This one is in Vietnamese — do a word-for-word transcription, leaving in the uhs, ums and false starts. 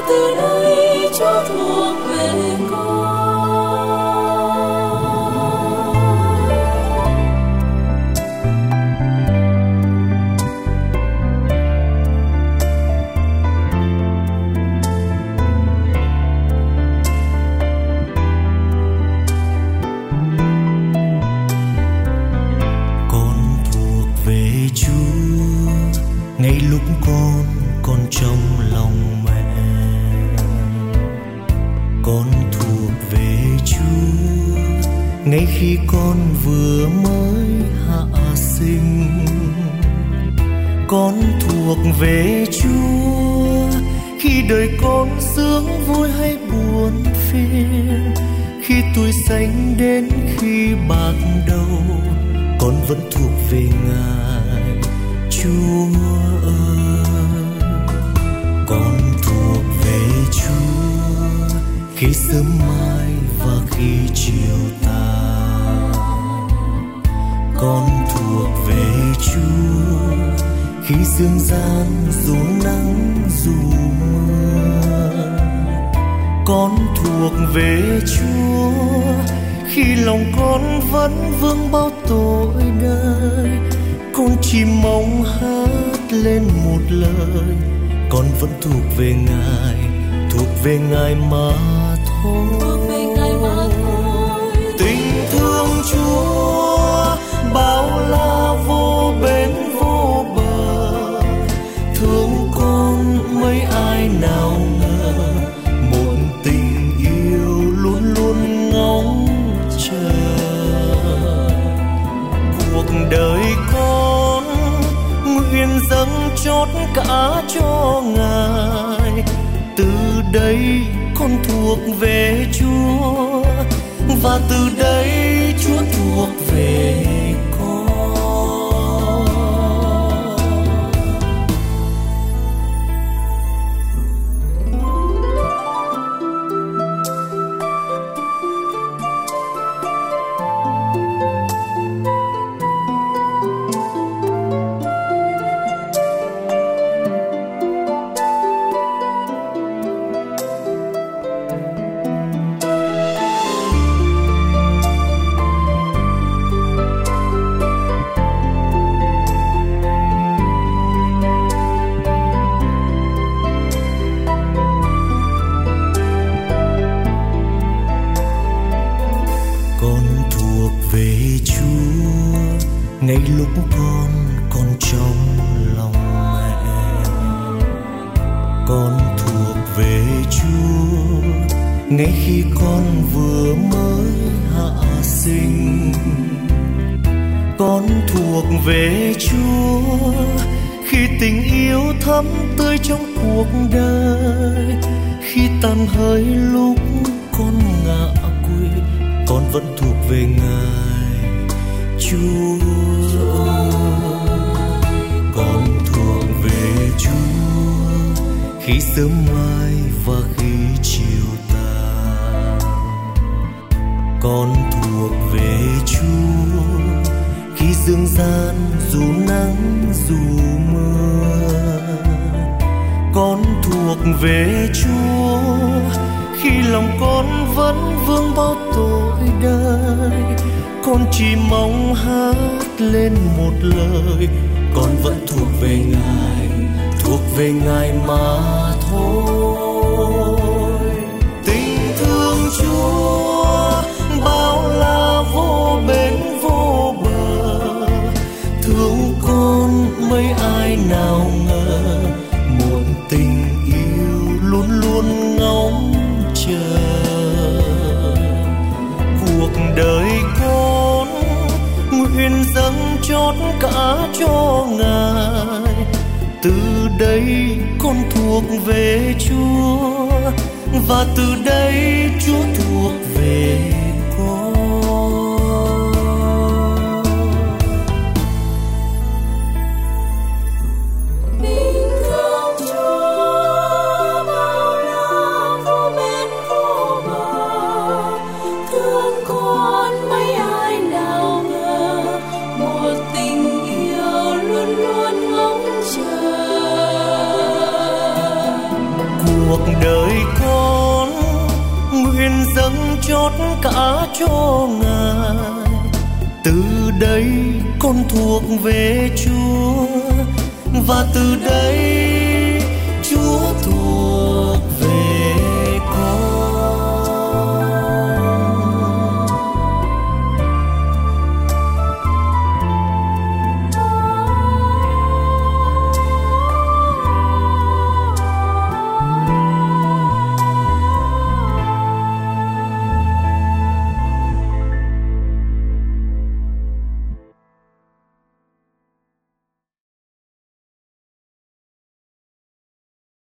từ đây Chúa thuộc về con. Ngay lúc con còn trong lòng mẹ, con thuộc về Chúa. Ngay khi con vừa mới hạ sinh, con thuộc về Chúa. Khi đời con sướng vui hay buồn phiền, khi tuổi xanh đến khi bạc đầu, con vẫn thuộc về Ngài Chúa ơi. Con thuộc về Chúa khi sớm mai và khi chiều tàn. Con thuộc về Chúa khi dương gian dù nắng dù mưa. Con thuộc về Chúa khi lòng con vẫn vương bao tội đời. Con chỉ mong hát lên một lời, con vẫn thuộc về Ngài, thuộc về Ngài mà thôi. Tình thương Chúa bao la vô bến vô bờ, thương con mấy ai nào ngờ, một tình yêu luôn luôn ngóng chờ. Cuộc đời con nguyện dâng chót cả cho Ngài. Từ đây con thuộc về Chúa, và từ đây Chúa thuộc về con. Ngay lúc con còn trong lòng mẹ, con thuộc về Chúa. Ngay khi con vừa mới hạ sinh, con thuộc về Chúa. Khi tình yêu thắm tươi trong cuộc đời, khi tàn hơi lúc con ngã quỵ, con vẫn thuộc về Ngài Chúa. Con thuộc về Chúa khi sớm mai và khi chiều tàn. Con thuộc về Chúa khi dương gian dù nắng dù mưa. Con thuộc về Chúa khi lòng con vẫn vương bao tội đời. Con chỉ mong hát lên một lời, con vẫn thuộc về Ngài, thuộc về Ngài mà thôi. Tình thương Chúa bao la vô bến vô bờ, thương con mấy ai nào ngờ, một tình yêu luôn luôn ngóng chờ. Cuộc đời con nguyện dâng chót cả cho Ngài. Từ đây con thuộc về Chúa, và từ đây Chúa thuộc về con. Cuộc đời chốt cả cho Ngài. Từ đây con thuộc về Chúa, và từ đây